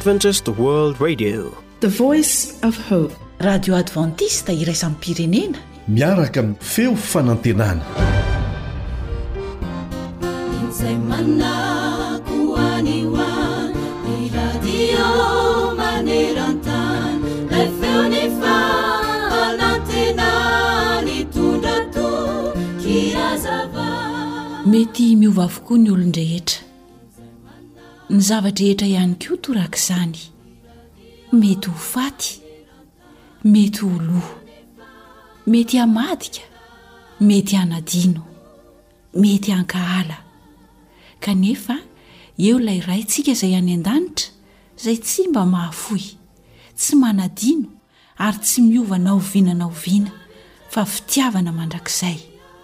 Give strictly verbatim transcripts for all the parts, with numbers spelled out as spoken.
Adventist World Radio, the voice of hope. radio adventista iraisam pirenena miaraka amin'ny feo fanantenana. mety miova avokoa ny olon-drehetra, ny zavadrehetra ihany koa toraka izany, mety ho faty, mety ho loha, mety hamadika, mety hanadino, mety hankahala. Kanefa eo ilay raintsika izay any an-danitra, izay tsy mba mahafoy, tsy manadino ary tsy miova na oviana na oviana, fa fitiavana mandrakizay.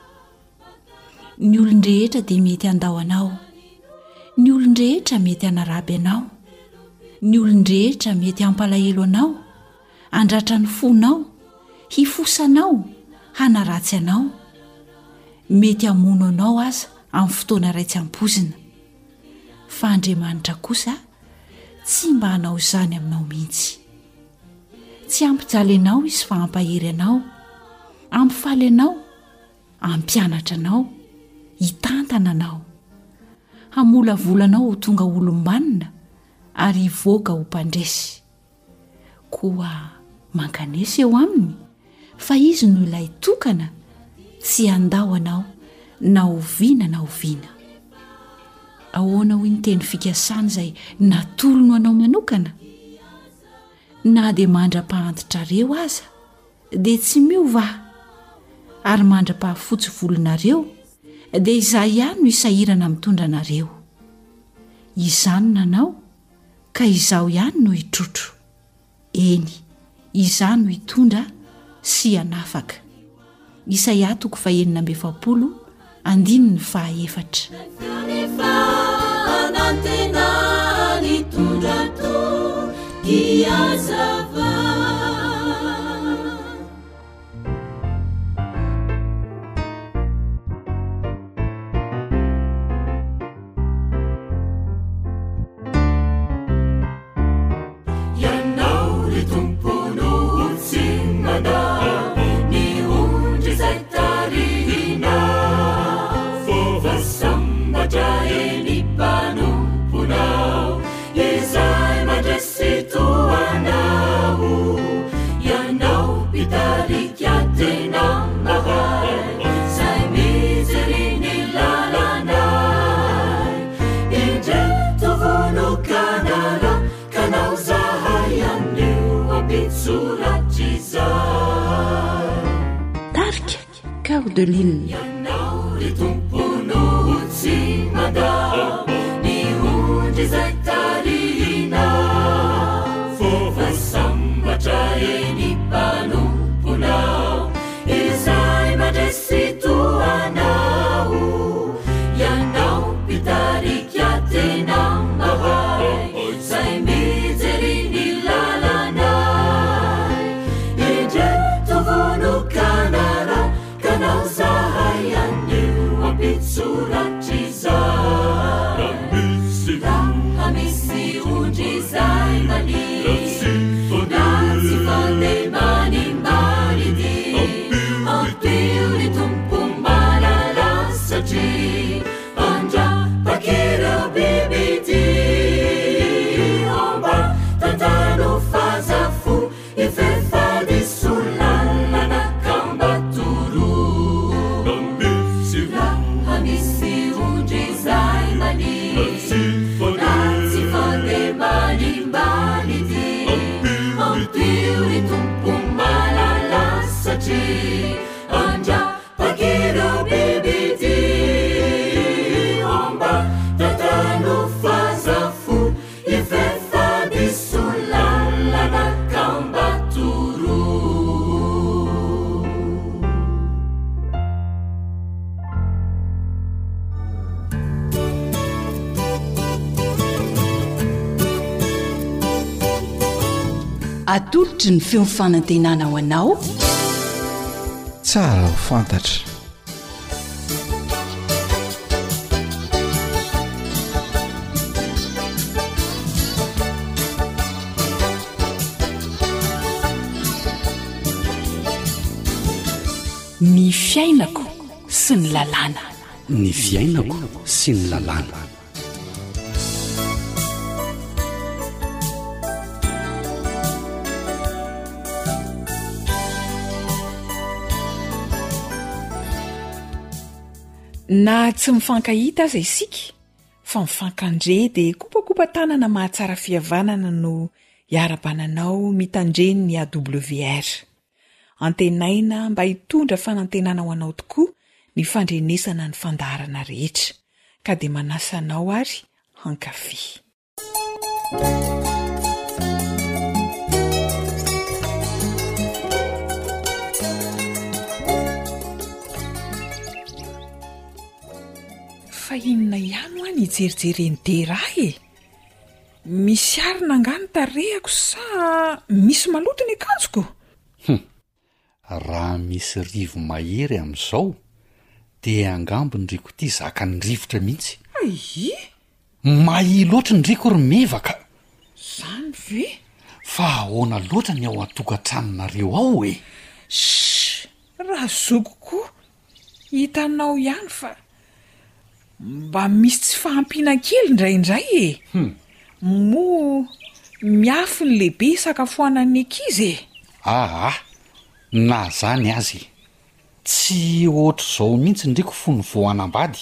Ny olon-drehetra dia mety handao anao, ny olon-drehetra mety hanaraby anao, ny olon-drehetra mety hampalahelo anao, handratra ny fonao, hifosanao, hanaratsy anao, mety hamono anao aza amin'ny fotoana raitsy am-pozina. Fa Andriamanitra kosa tsy mba hanao izany aminao mihitsy. Tsy ampijaly anao izy fa hampahery anao, ampifaly anao, ampianatra anao, hitantana anao, hamolavolanao ho tonga olom-banona ary hivoaka ho mpandresy. Koa mankanesa eo aminy fa izy no ilay tokana, tsy handao anao na oviana na oviana. Ahoana hoy ny teny fikasana izay natolono anao manokana? Na dia mandra-pahantotrareo aza dia tsy miova, ary mandra-pahafotsy volonareo dia izaho ihany no isahirana mitondra anareo. Izany nanao ka izaho ihany no hitrotro. Eny, izaho no hitondra sy hanafaka. Isaia toko fahaenina amby efapolo andininy fahaefatra. De l'île. Atolotry ny feo fanantenana ho anao, tsara ho fantatra. ny fiainako sy ny lalàna. Ny fiainako sy ny lalàna. Na tsy mifankahita aza isika fa mifankandre dia kopakopa tanana mahatsara fihavanana no iarabananao mitandreny ny A W R. Antenaina mba hitondra fanantenana ho anao tokoa ny fandrenesana ny fandaharana rehetra ka dia manasanao ary hankafy. Fa inona ihany ho any ijerijereny dera e? Misy arina angano tarehako sa misy maloto ny akanjoko? Hm. Raha misy rivo mahery amin'izao dia angambo ny riko ity zaka ny rivotra mihitsy. Ai? Mahi loatra ny riko ry mevaka. Zany ve? Fa ahoana loatra ny ao an-tokantranonareo ao e? Shh! Raha zoko koa hitanao ihany fa mba misy tsy fahampiana kely indraindray e. Hmm. Mo miafy ny lehibe sakafoanan'ny ankizy e. Ah, ah, na zany azy. Tsy ohatr' izao mihitsy ndriko fony voanambady.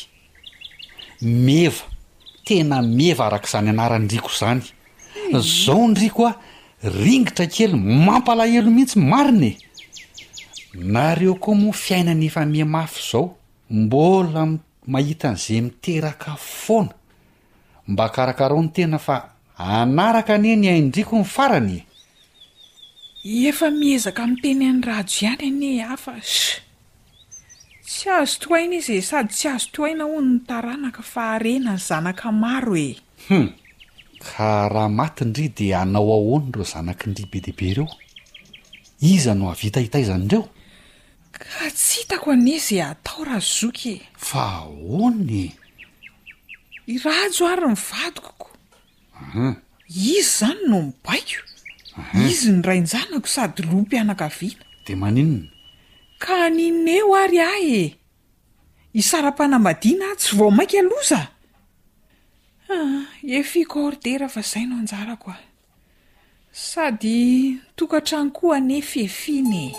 Meva, tena meva arak'izany anaran-driko zany. Zao ndriko a ringitra kely mampalahelo mihitsy marina e. Nareo koa moa fiainana efa mihamafy zao, mbola mahita an'izay miteraka foana. Mba karakarao ny tena fa anaraka anie ny aindriko ny farany. Efa miezaka miteny any radio ihany anie hafa. Sh! Tsy azo toaina izy sady tsy azo toaina hono ny taranaka fa arena ny zanaka maro e. Hm. Ka raha matindry dia anao ahoany reo zanakindry be dehibe reo? Iza no havita hitaizan'ireo? Ka tsy hitako an'izy atao raha zoky. Fa ahoany? I rajo ary ny vadikoko. Uh-huh. Izy zany no mibaiko. Uh-huh. Izy ny rain-janako sady lom-pianakaviana. De maninona? Ka ninona eo ary ahy e. Isara-panambadiana tsy vao mainka aloza. Ah, efiko ordera fa zay no anjarako a. Sady tokantrano koa anefa efiny.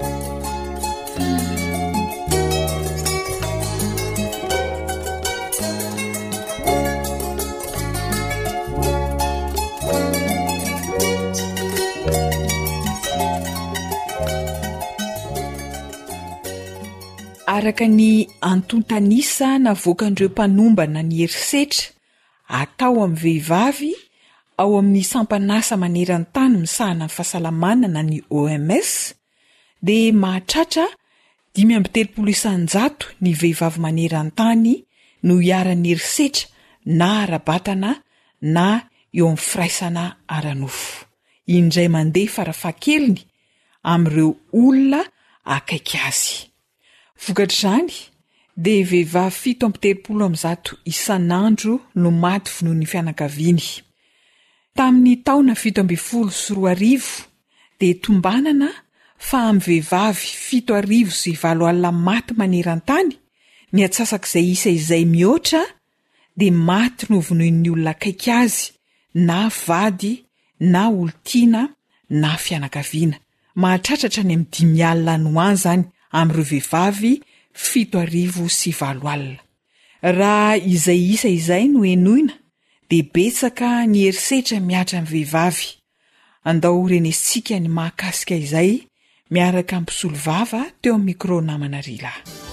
Araka ny antontanisa navoakandreo mpanombana ny herisetra atao amin'ny vehivavy ao amin'ny sampanasa maneran-tany misahana ny fahasalamana na ny O M S dia mahatratra dimy amby telopolo isan-jato ny vehivavy maneran-tany no hiaran'ny herisetra na ara-batana na eo amin'ny firaisana ara-nofo. Indray mandeha farafahakeliny amin'ireo olona akaiky azy. Vokatr'izany dia vehivavy fito amby telopolo amby zato isan'andro no maty finoan'ny fianakaviany. Tamin'ny taona fito amby folo sy roa arivo dia tombanana fa amin'ny vehivavy fito arivo sy valo alina maty maneran-tany ny atsasak'izay isa izay mihoatra dia maty no vonoin'ny olona akaiky azy na vady na olontiana na fianakaviana. Mahatratratra ny amin'ny dimy alina no any zany amin'ireo vehivavy fito arivo sy valo alina. Raha izay isa izay no enoina dia betsaka ny herisetra miatra amin'ny vehivavy. Andao renesitsika ny mahakasika izay miaraka amin'ny mpisolo vava teo amin'ny micro namana Rila.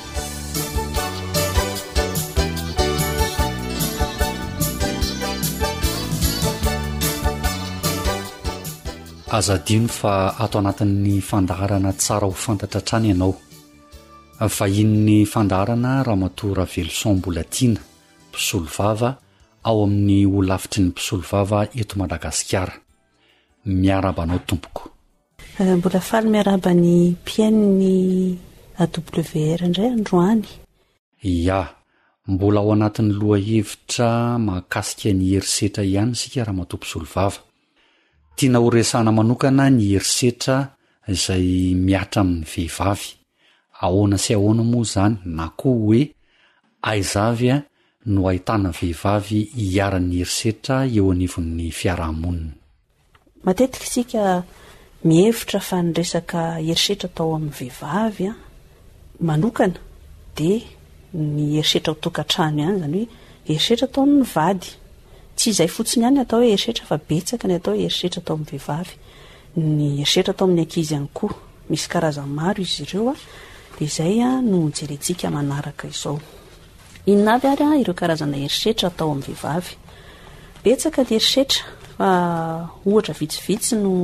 Azadino fa ato anatin'ny fandaharana tsara ho fantatra trany ianao. Vahin'ny fandaharana Ramatoa Ravelson Mbolatina, mpisolo vava ao amin'ny olafitry ny mpisolo vava eto Madagasikara. Miaraba anao tompoko. Mbola faly miaraba ny mpiain'ny A W R indray androany. Ya, mbola ao anatin'ny lohahevitra mahakasika ny herisetra ihany sika Ramatoa mpisolo vava. Tiana ho resana manokana ny herisetra izay miatra amin'ny vehivavy ahoana sy ahoana moa zany na koa hoe aizavy a no ahitana vehivavy hiara-ny herisetra eo anivon'ny fiarahamonina. Matetika isika mihevitra fa ny resaka herisetra tao amin'ny vehivavy a manokana dia ny herisetra ho tokantrano ihany, zany hoe herisetra tao amin'ny vady, tsy izay fotsiny ihany atao hoe herisetra fa betsaka ny atao hoe herisetra tao amin'ny vehivavy. Ny herisetra tao amin'ny ankizy ihany koa misy karazany maro izy ireo a, dia izay a no jerentsika manaraka izao. Inona avy ary a ireo karazana herisetra atao amin'ny vehivavy? Betsaka ny herisetra fa ohatra vitsivitsy no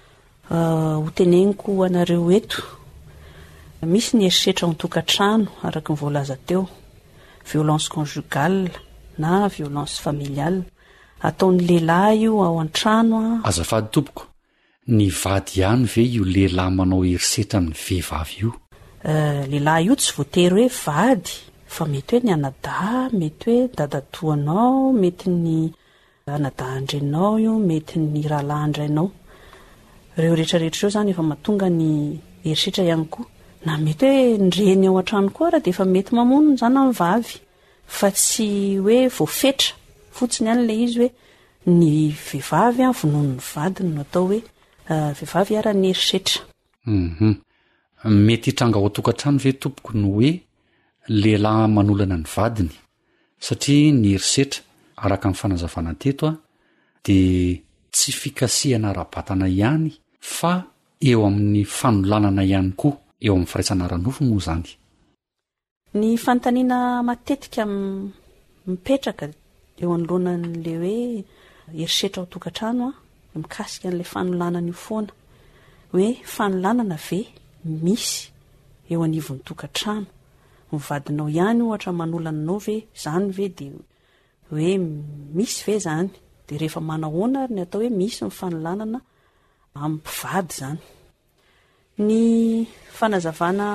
ho teneniko anareo eto. Misy ny herisetra ao tokantrano araka ny voalaza teo, violence conjugale na violence familiale, ataon'ny lehilahy io ao an-trano a. Azafady tompoko, ny vady ihany ve io lehilahy manao herisetra ny vehivavy io? Uh, lehilahy io tsy voatery hoe vady, fa mety hoe ny anada, mety hoe dadatoanao, mety ny anadahandrenao io, mety ny rahalahandrainao. Ireo rehetrarehetra eo zany efa mahatonga ny herisetra ihany koa. Na mety hoe ndreny ao an-trano koa raha dia efa mety mamono zany amin'ny vavy, fa tsy hoe voafetra fotsiny ihany ilay izy hoe ny vehivavy a vonono ny vadiny no atao hoe uh, vehivavy ara-ny herisetra. Mhm. Mety hitranga ao tokantrano ve tompoko no hoe lehilahy manolana ny vadiny, satria ny herisetra araka ny fanazavana teto a dia tsy fikasihana ara-batana ihany fa eo amin'ny fanolanana ihany koa, eo amin'ny firaisana ara-nofo moa zany. Ny fanontaniana matetika mipetraka eo anoloanan'ilay hoe herisetra ao tokantrano a mikasika an'ilay fanolanana io foana, hoe fanolanana ve misy eo anivon'ny tokantrano? Mivadinao ihany ohatra manolananao ve zany ve dia hoe misy ve zany? Dia rehefa manahoana ary ny atao hoe misy ny fanolanana amin'ny mpivady zany. Ny fanazavana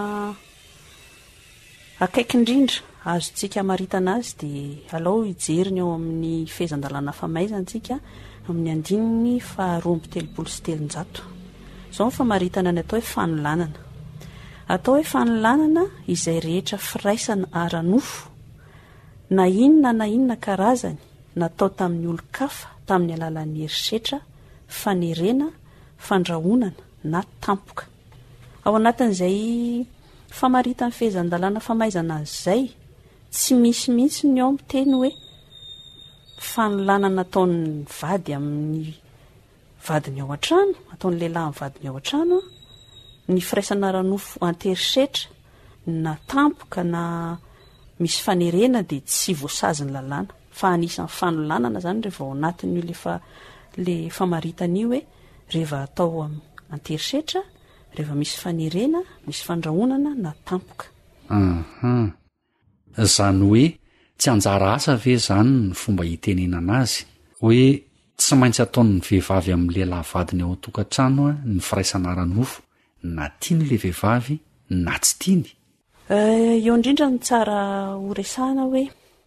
akaiky indrindra azontsika maritana azy dia alao hijeriny ao amin'ny fehezan-dalàna famaizantsika amin'ny andininy faharoa amby telopolo sy telonjato. Izao ny famaritana ny atao hoe fanolanana. Atao hoe fanolanana izay rehetra firaisana ara-nofo na inona na inona karazany natao tamin'ny olo-kafa tamin'ny alalan'ny herisetra, fanerena, fandrahonana na tampoka. Ao anatin'izay famaritana fehezan-dalàna famaizana azy izay tsy misy mihitsy ny ao miteny hoe fanolanana ataon'ny vady amin'ny vadiny ao an-trano, ataon'ny lehilahy amin'ny vadiny ao an-trano, ny firaisana ara-nofo anterisetra na tampoka na misy fanerena dia tsy voasazy ny lalàna, fa anisan'ny fanolanana zany rehefa ao anatin'io lefa le famaritana io hoe rehefa atao anterisetra, rehefa misy fanerena, misy fandrahonana na tampoka. Aha. Zany hoe tsy anjara asa ve zany ny fomba hitenenana azy hoe tsy maintsy ataon'ny vehivavy amin'ny lehilahy vadiny ao tokantrano a ny firaisana ara-nofo na tiany le vehivavy na tsy tiany? Eo indrindra ny tsara horesahana hoe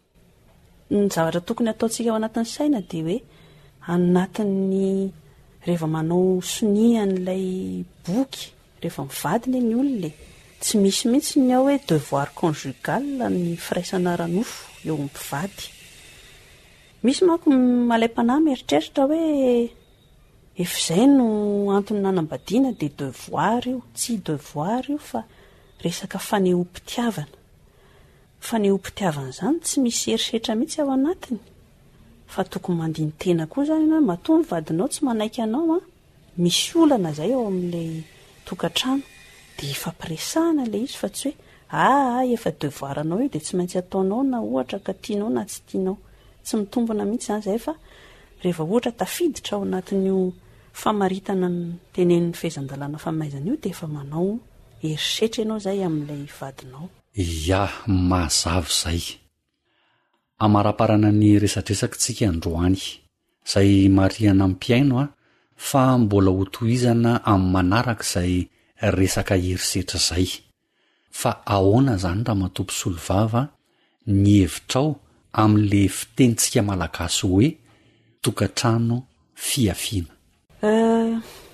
ny zavatra tokony ataontsika ao anatin'ny saina dia hoe anatin'ny rehefa manao sonian'ilay boky rehefa mivadiny ny olona tsy misy mihitsy ny ao hoe devoir conjugal ny firaisana ara-nofo eo amin'ny mpivady. Misy manko malaim-panahy mieritreritra hoe efa izay no antony nanambadiana dia devoir io, tsy devoir io fa resaka fanehoam-pitiavana. Fanehoam-pitiavana zany tsy misy herisetra mihitsy ao anatiny, fa tokony mandiny tena koa zany na matoa ny vadinao tsy manaiky anao a, misy olana zay ao amin'ilay tokantrano dia ifampiresahana ilay izy fa tsy hoe ah efa devoir anao io dia tsy maintsy ataonao na ohatra ka tianao na tsy tianao. Tsy mitombona mihitsy zany zay fa rehefa ohatra tafiditra ao anatin'io famaritana ny tenen'ny fehezan-dalàna famaizana io dia efa manao herisetra ianao zay amin'ilay vadinao. Ya, mazava izay. Amaraparana ny resatresakantsika androany izay mariana ampiaino a fa mbola ho tohizana amin'ny manaraka izay resaka herisetra izay. Fa ahoana zany raha matompo solovava ny hevitrao amin'le fitenitsika malagasy hoe tokantrano fiafiana? Uh,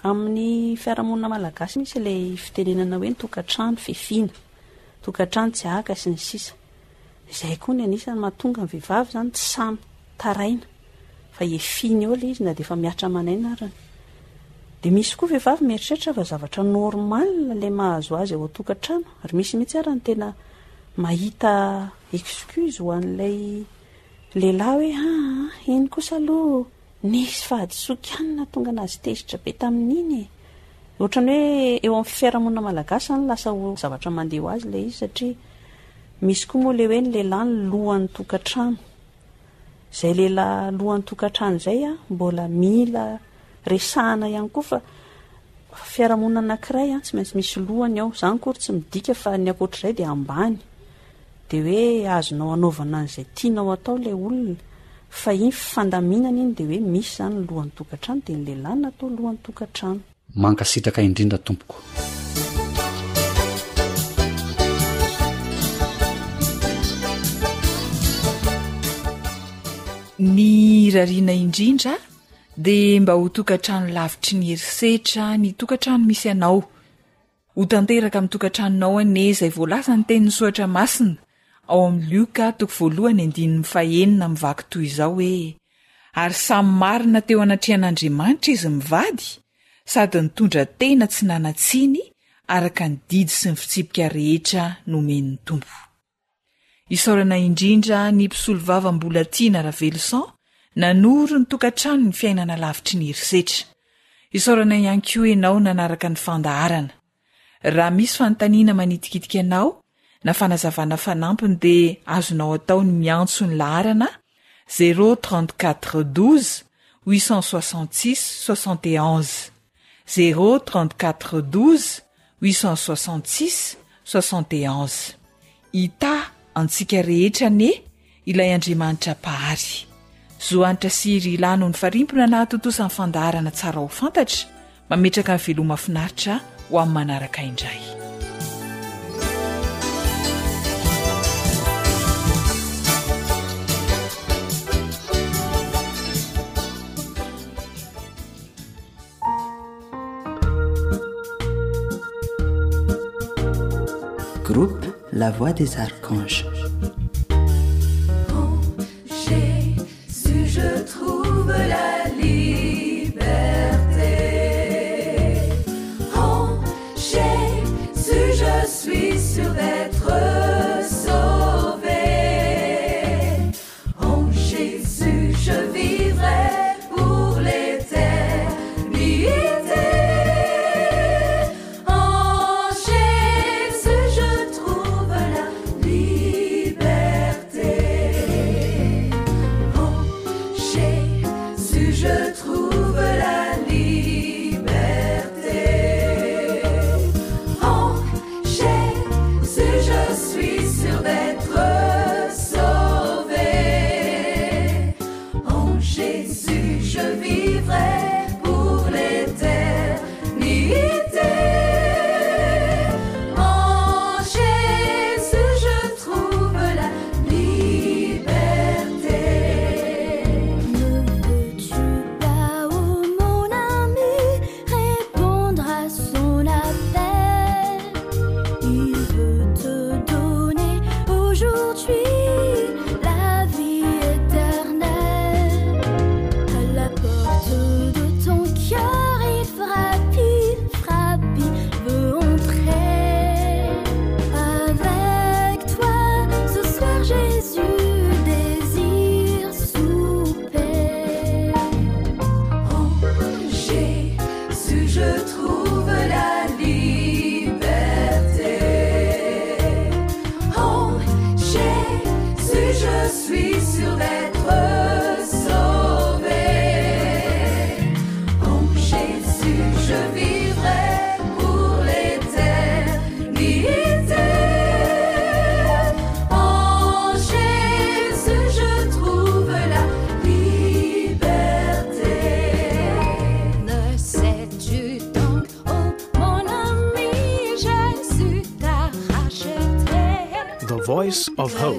amin'ny fiarahamonina malagasy misy ilay fitenenana hoe nytokantrano fifiana tokantrano tsy aka sy ny sisa izay koa ny anisany mahatonga ny vehivavy zany tsy samy taraina fa efiny eo le izy na de efa miatra manaina arany de misy koa vehivavy mieritreritra fa zavatra normal le mahazo azy ao tokantrano ary misy mihitsy arany tena mahita excuse ho an'ilay lehilahy hoe ah iny kosa aloha nisy fahadisokianina tonga anazy tezitra be tamin'iny ohatrany hoe eo amin'ny fiarahamonina malagasy any lasa ho zavatra mandeha ho azy le izy satria misy koa moa le hoe ny lehilahy ny lohan'ny tokantrano zay lehilahy lohan'ny tokantrano zay a mbola mila resahana ihany koa fa fiarahamonina anankiray a tsy maintsy misy lohany ao zany kory tsy midika fa ny akoatr'izay de ambany de hoe azonao anaovana an'izay tianao atao le olona fa iny fandaminana iny de hoe misy zany ny lohan'ny tokantrano de ny lehilahy natao lohan'ny tokantrano mankasitraka indrindra tompoko ny rariana indrindra de mba ho tokantrano lavitry ny herisetra ny tokantrano misy anao ho tanteraka amin'ny tokantranonao ane izay voalaza ny tenin'ny soatra masina ao amin'ny lioka toko voalohany andininy fahenina mivaky toy izao hoe ary samy marina teo anatrian'Andriamanitra izy mivady sady nitondra tena tsy nanatsiny araka ny didy sy ny fitsipika rehetra nomen'ny tompo isaorana indrindra ny mpisolo vava-mbola tiana Ravelson nanoro ny tokantrano ny fiainana lavitry ny herisetra isaorana ihany koa ianao nanaraka ny fandaharana raha misy fanontaniana manitikitika anao na fanazavana fanampiny de azonao atao ny miantso ny laharana zéro trente-quatre douze huit cent soixante-six soixante et onze zéro trente-quatre douze huit cent soixante-six soixante et onze ita antsika rehetra ne ilay Andriamanitra pahary zoanitra sy ry ilano ny farimpona na totosan'ny fandaharana tsara ho fantatra mametraka ny veloma finaritra ho amin'ny manaraka indray Groupe La Voix des Archanges. En Jésus, je trouve la liberté. En Jésus, je suis sûr d'être sauvé. En Jésus, je vivrai pour l'éternité. Voice of Hope.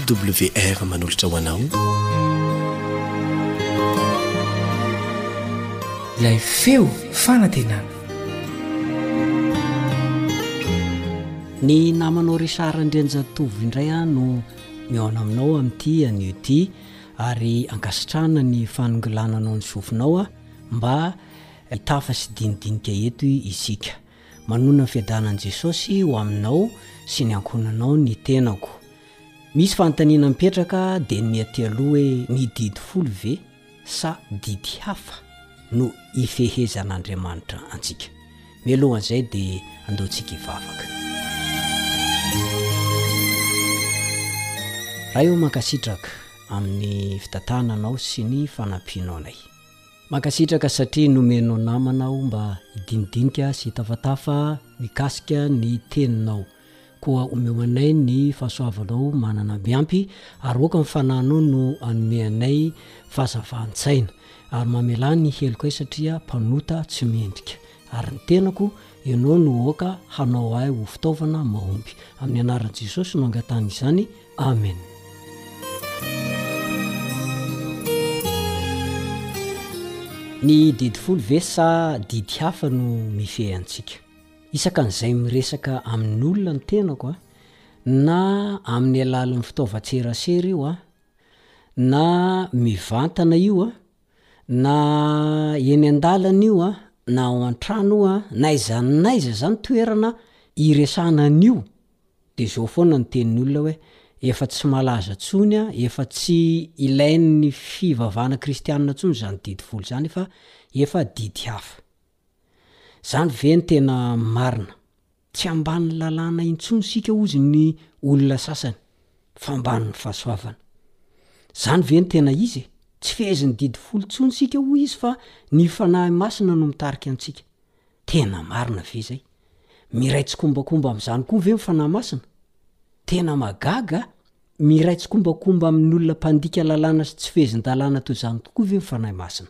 w r manolotra ho anao ilay feo fanantenana. Ny namanao Richard Andrianjatovy indray a no mihaona aminao amin'ity anioty ary ankasitrana ny fanongolananao ny sofinao a mba hitafa sy dinidinika eto isika. Manona ny fiadanan'i Jesosy ho aminao sy ny ankonanao ny tenako. Misy fanontaniana mipetraka dia ny aty aloha hoe ny didy folo ve sa didy hafa no ifehezan'Andriamanitra antsika. Mialohan'izay dia andeontsika hivavaka. Raha eo mankasitraka amin'ny fitantananao sy ny fanampianao anay. Mankasitraka satria nomenao namanao mba hidinidinika sy hitafatafa mikasika ny teninao. Koa omeo anay ny fahasoavanao manana miampy ary oka mifananao no anome anay fahazavan-tsaina ary mamela ny heloko ay satria mpanota tsy mendrika. Ary ny tenako ianao no oka hanao ahy ho fitaovana mahomby. Amin'ny anaran'i Jesosy no angatany izany. Amen. Ny didy folo ve sa didy hafa no mifehantsika. Isakan'izay miresaka amin'ny olona ny tenako a na amin'ny alalan'ny fitaovan-tserasera io a na mivantana io a na eny an-dalana io a na ao an-trano io a na izany naiza zany toerana iresana an'io dia zao foana ny tenin'ny olona hoe efa tsy malaza tsony a efa tsy ilain'ny fivavahana kristianina tsony zany didy folo zany fa efa didy hafa. Zany ve ny tena marina. Tsy ambany lalàna intsony sika ozy ny olona sasany fa ambany fahasoavana. Zany ve ny tena izy. Tsy feheziny didy folo tsony sika ho izy fa ny fanahy masina no mitarika antsika. Tena marina ve zay. Miraitsy kombakomba amin'izany koa ve mifanahy masina. Tena magaga miraitsy kombakomba amin'ny olona mpandika lalàna sy tsy fehezin-dalàna toy izany tokoa ve mifanahy masina.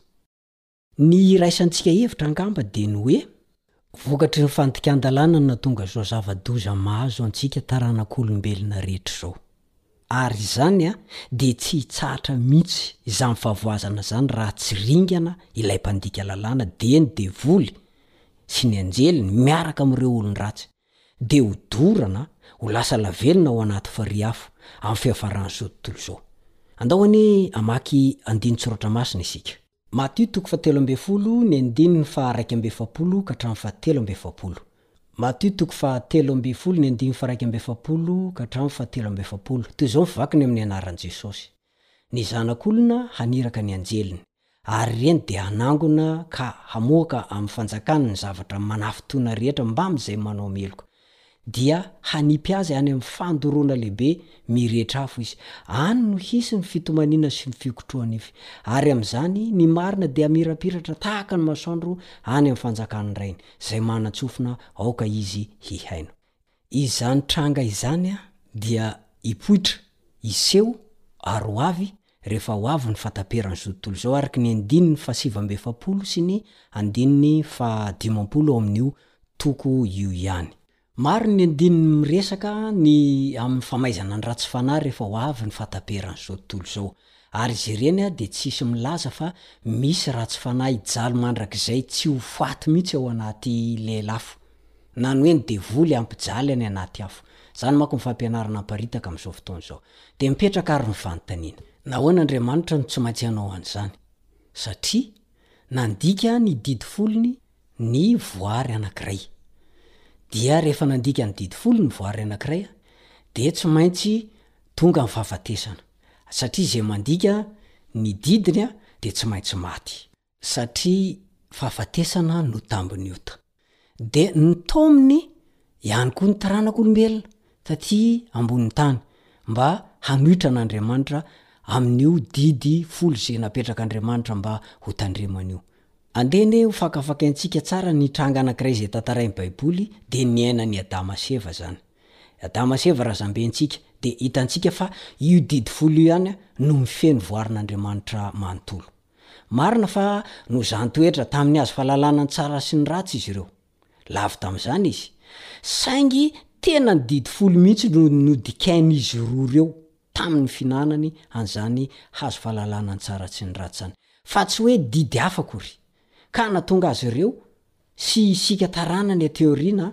Ny raisantsika hevitra angamba dia ny hoe vokatry ny fandikan-dalàna na tonga zao zava-doza mahazo antsika taranak'olombelona rehetra zao. Ary izany a dia tsy hitsahatra mihitsy izany favoazana zany raha tsy ringana ilay mpandika lalàna dia ny devoly sy ny anjeliny miaraka amin'ireo olon-dratsy dia ho dorana ho lasa lavelona ao anaty fariafo amin'ny fiafarany zao tontolo zao. Andahoany amaky andiny tsoratra masina isika. Matio toko fahatelo amby folo ny andiny ny faha raika amby efapolo ka hatramin'ny fahatelo amby efapolo. Matio toko fahatelo amby folo ny andiny faha raika amby efapolo ka hatramin'ny fahatelo amby efapolo. Toy izao mivakiny amin'ny anaran'i Jesosy. Ny zanak'olona haniraka ny anjeliny ary reny dia hanangona ka hamoaka amin'ny fanjakany ny zavatra manafitoana rehetra mba amin'izay manao meloka. Dia hanipy azy any amin'ny fandoroana lehibe mirehetra afo izy. Any no hisy ny fitomaniana sy ny fikotroana ify. Ary amin'izany ny marina dia mirapiratra tahaka ny masoandro any amin'ny fanjakany rainy izay manatsofina aoka izy hihaino. Izany tranga izany a dia hipoitra iseho ary ho avy rehefa ho avy ny fataperany zao tontolo zao araka ny andiny ny fahasivy amby efapolo sy ny andiny fahadimampolo ao amin'io toko io ihany. Maro ny andininy miresaka ny amin'ny famaizana ny ratsy fanahy rehefa ho avy ny fataperany zao tontolo zao. Ary izy ireny a dia tsisy milaza fa misy ratsy fanahy jalo mandrakizay tsy ho faty mihitsy ao anaty lelafo. Na ny hoe ny devoly ampijaly any anaty afo. Zany manko ny fampianarana amparitaka amin'izao fotoana izao. Dia mipetraka ary ny fanontaniana. Nahoana Andriamanitra no tsy maintsy hanao an'izany? Satria nandika ny didy folony ny voary anankiray. Dia rehefa nandika ny didy folo ny voary anankiray dia tsy maintsy tonga ny fahafatesana. Satria izay mandika ny didiny dia tsy maintsy maty. Satria fahafatesana no tambiny ota. Dia ny taominy ihany koa ny taranak'olombelona taty ambonin'ny tany mba hanohitra an'Andriamanitra amin'io didy folo izay napetrak'Andriamanitra mba ho tandreman'io. Andeny ho fakafakaintsika tsara ny tranga anankiray izay tantarain'ny Baiboly dia ny ainan'ny Adama sy Eva zany. Adama sy Eva razambentsika dia hitantsika fa io didy folo io ihany no mifeno voarin'Andriamanitra manontolo. Marina fa no zany toetra tamin'ny azo fahalalana ny tsara sy ny ratsy izy ireo. Lavy tamin'izany izy. Saingy tena ny didy folo mihitsy no nodikain'izy roa ireo tamin'ny finanany an'zany hazo fahalalana ny tsara tsy ny ratsany fa tsy hoe didy afakory ka natonga azy ireo sy isika tarana ny teoriana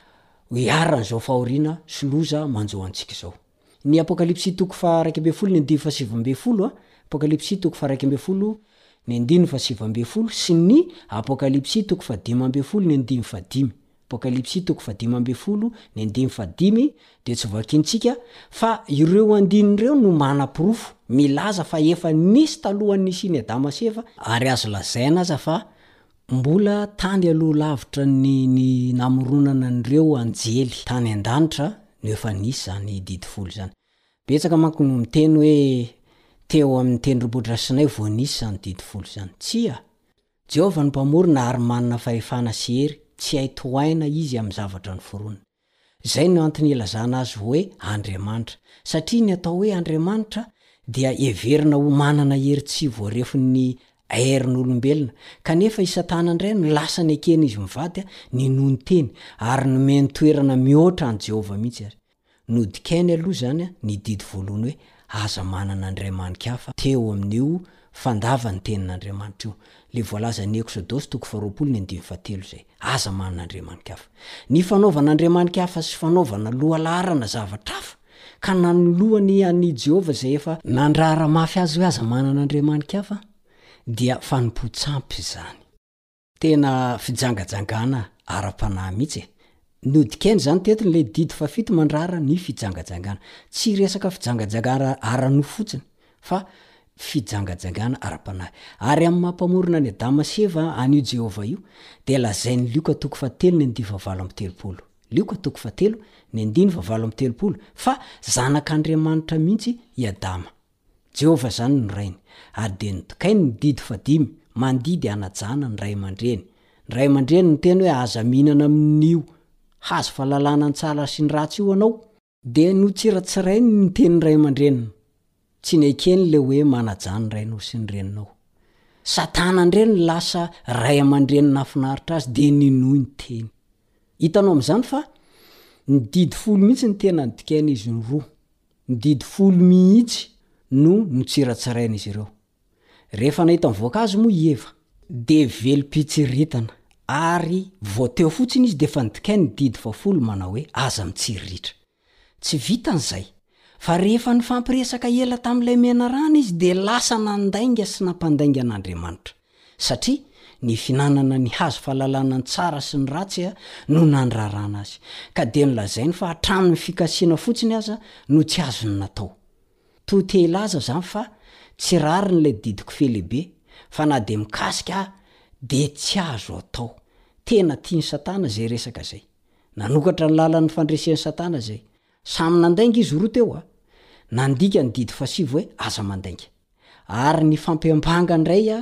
iaran'zao fahoriana sy loza manjo antsika zao ny apokalipsy toko fa raiky ambe folo ny andimy fa sivy ambe folo a apokalipsy toko fa raiky ambe folo ny andiny fa sivy ambe folo sy ny apokalipsy toko fa dimy ambe folo ny andimy fa dimy apokalipsy toko fa dimy ambe folo ny andimy fa dimy de tsy vakintsika fa ireo andinireo no manam-pirofo milaza fa efa nisy talohan'ny siny adama sy eva ary azo lazaina aza fa mbola tany aloha lavitra ny ny namoronana an'ireo anjely tany an-danitra no efa nisy zany didy folo zany betsaka manko no miteny hoe teo amin'ny teny robotra sinay vo nisy zany didy folo zany tsia Jehova ny mpamorona ary manana fahefana sy hery tsy hay toaina izy amin'ny zavatra ny foronina zay no antony ilazana azy hoe Andriamanitra satria ny atao hoe Andriamanitra dia everina ho manana hery tsy voarefin'ny airin'olombelona kanefa isatana indray no lasa ny ekena izy mivady ny noho ny teny ary nomeny toerana mihoatra any Jehova mihitsy ary nodikainy aloha zany ny didy voalohany hoe aza manana Andriamanitra hafa teo amin'io fandava ny tenin'Andriamanitra io le voalaza ny Exodosy toko faharoapolo ny andimy fatelo zay aza manana Andriamanitra hafa ny fanaovana Andriamanitra hafa sy fanaovana lohalarana zavatra hafa ka nanoloany any Jehova zay efa nandrara mafy azy hoe aza manana Andriamanitra hafa dia fanompo-tsampy zany tena fijangajangana ara-panahy mihitsy nodikainy zany tetiny le didy fa fito mandrara ny fijangajangana tsy resaka fijangajangana ara-no fotsiny fa fijangajangana ara-panahy ary amin'ny mampamorona ny adama sy eva an'io Jehova io de lazainy lioka toko fatelo ny andiny fa valo amby telopolo lioka toko fatelo ny andiny fa valo amby telopolo fa zanak'Andriamanitra mihitsy i Adama Jehova zany no rainy ary de nodikainy ny didy fadimy mandidy anajana ny ray aman-dreny ny ray aman-dreny ny teny hoe aza mihinana amin'io hazo fahalalana ny tsara sy ny ratsy io anao de no tsiratsirainy ny teny ray aman-dreniny tsy nekeny le hoe manajany rainao sy ny reninao satana ndreny lasa ray aman-dreny nafinaritra azy de ninoy ny teny hitanao am'zany fa ny didy folo mihitsy ny tena nodikainy izy ny roa ny didy folo mihitsy no notsiratsiraina izy ireo rehefa nahita mivoankazo moa i Eva de velom-pitsiritana ary vao teo fotsiny izy de fa nodikainy ny didy fafolo manao hoe aza mitsiriritra tsy vitan'izay fa rehefa ny fampiresaka ela tamin'ilay menarana izy de lasa nandainga sy nampandainga an'Andriamanitra satria ny finanana ny hazo fahalalana ny tsara sy ny ratsy no nandrarana azy ka de nolazainy fa hatramin'ny fikasiana fotsiny aza no tsy azony natao to te ilaza zany fa tsy rary n'ilay didiko felehibe fa na de mikasika de tsy azo atao tena tiany satana zay resaka zay nanokatra ny lalan'ny fandresen'ny satana zay samy nandainga izy roa teo a nandika ny didy fasivo hoe aza mandainga ary ny fampiambanga ndray a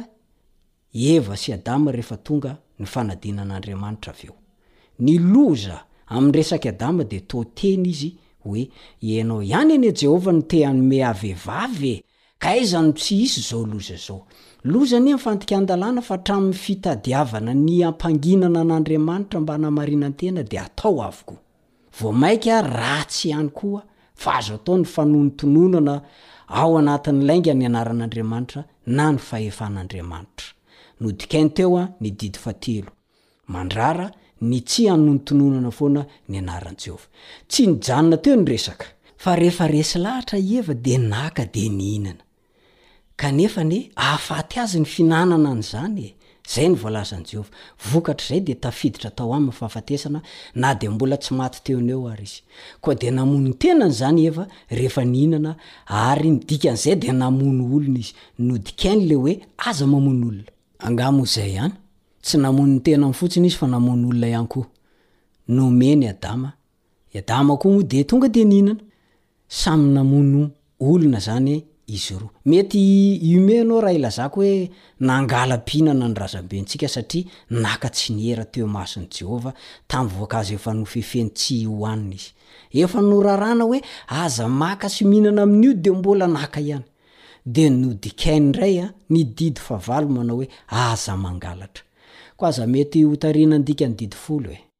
Eva sy Adama rehefa tonga ny fanadinan'Andriamanitra aveo ny loza amin'ny resaka Adama de to teny izy hoe ianao ihany ene Jehova ny te hanome avevave ka aizany tsy isy zao loza zao loza ny fantikan-dalàna fa hatramin'ny fitadiavana ny ampanginana an'Andriamanitra mba hanamarinantena de atao avoko vo maika ratsy ihany koa fa azo atao ny fanontononana ao anatin'ny lainga ny anaran'Andriamanitra na ny fahefan'Andriamanitra nodikainy teo a ny didy fatelo mandrara ny tsy anontononana foana ny anaran'i Jehova tsy nijanona teo ny resaka fa rehefa resy lahatra Eva de naka de nihinana kanefa ne ahafaty azy ny finanana an'izany e zay ny voalazan'i Jehova vokatra zay de tafiditra tao amin'ny fahafatesana na de mbola tsy maty teo neo ary izy koa de namono ny tenany zany Eva rehefa nihinana ary ny dikan'izay de namono olona izy nodikainy le hoe aza mamono olona angamo zay ihany tsy namono ny tenany fotsiny izy fa namono olona ihany koa nomeny Adama Adama koa moa de tonga de nihinana samy namono olona zany izy roa mety iumenao raha ilazako hoe nangala-pihinana ny razambentsika satria naka tsy niera teo mason'i Jehova tamin'ny voankazo efa nofefeny tsy hohanina izy efa norarana hoe aza maka sy mihinana amin'io de mbola naka ihany de nodikainy indray a ny didy favalo manao hoe aza mangalatra ko aza mety hotarina ndika ny didy folo e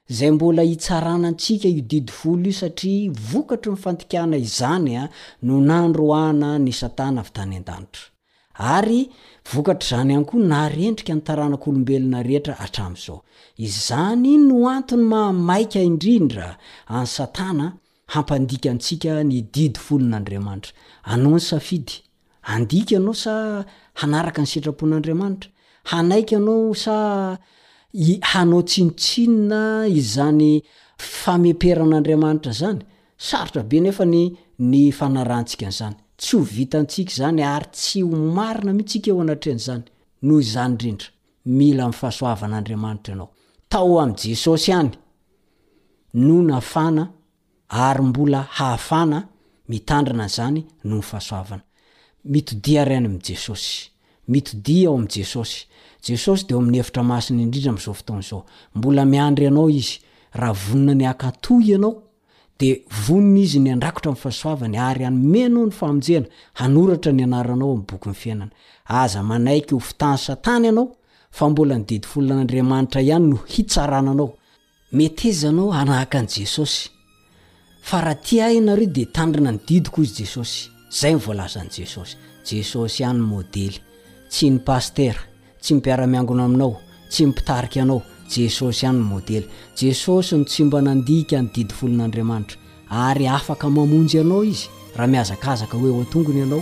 zay mbola hitsarana antsika io didy folo io satria vokatry ny fantikana izany a no nandroana ny satana avy tany an-danitra ary vokatr' zany ihany koa narendrika ny taranak'olombelona rehetra hatram'izao izany no antony mahamaika indrindra any satana hampandika antsika ny didy folon'andriamanitra anao ny safidy andika anao sa hanaraka ny sitrapon'andriamanitra hanaika anao sa hanao tsinotsinona izany fameperan'andriamanitra zany sarotra be nefa ny ny fanarantsika n'zany tsy ho vitantsika zany ary tsy ho marina mihitsika eo anatren'zany noho izany indrindra mila mifahasoavan'andriamanitra ianao tao am' jesosy any no nafana ary mbola hahafana mitandrina zany no mifahasoavana mitodia rany am' jesosy mitodia ao am' jesosy jesosy de eo amin'ny hevitra masiny indrindra am'izao fotoan'izao mbola miandry anao izy raha vonina ny akatoy ianao de vonina izy ny andrakotra amin'ny fahasoavany ary anomenao ny famonjena hanoratra ny anaranao amin'ny boky ny fiainana aza manaiky ho fitany satana ianao fa mbola ny didy folon'andriamanitra ihany no hitsarananao metezanao anahaka an' jesosy fa raha ty ainareo de tandrina ny didiko izy jesosy zay mivoalazan' jesosy jesosy ihany modely tsy ny pastera tsy mipiara-miangona aminao tsy mipitarika anao jesosy ihany modely jesosy no tsy mba nandika ny didy folon'andriamanitra ary afaka mamonjy anao izy raha miazakazaka hoe ho atongony ianao